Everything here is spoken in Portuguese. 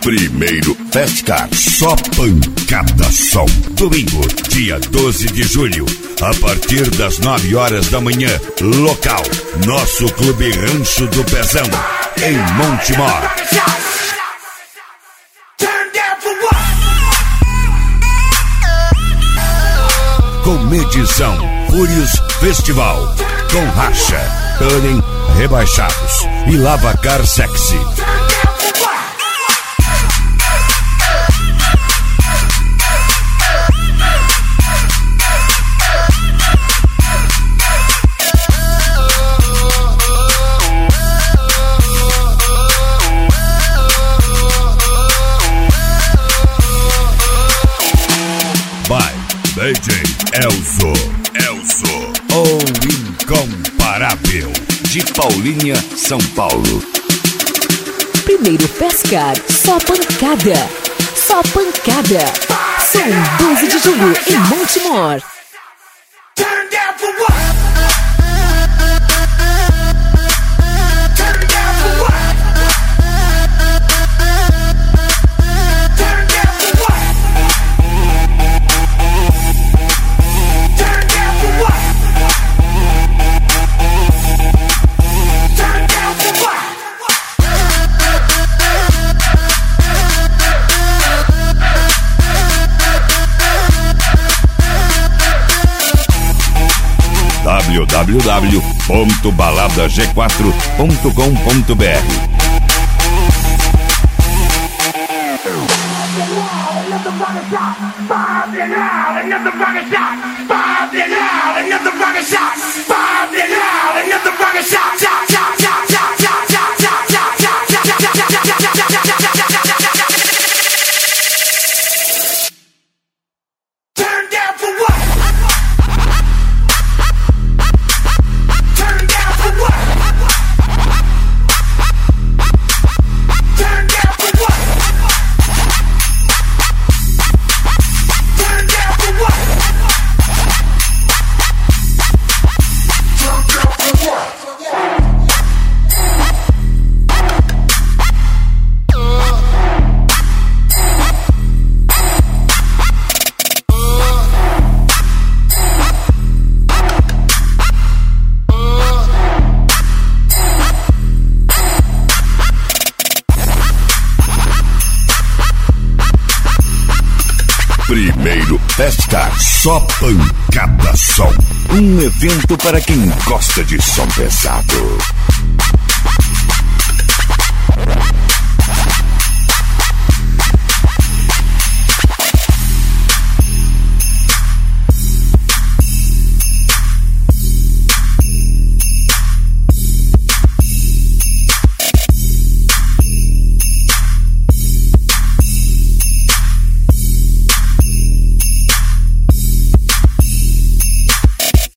Primeiro Festcar, só pancada som. Domingo, dia 12 de julho, a partir das 9 horas da manhã. Local, nosso Clube Rancho do Pezão, em Montemor. Com edição Fúrios Festival, com Racha, Tuning, Rebaixados e Lavacar Sexy. By DJ Elzo, o incomparável, de Paulínia, São Paulo. Primeiro Festcar, só pancada. Só pancada. São 12 de julho em Montemor. Turn down for what? Turn down for what? Turn down for what? Turn down for what? Turn down for what? www.baladag4.com.br. Primeiro Festcar, só pancada som. Um evento para quem gosta de som pesado.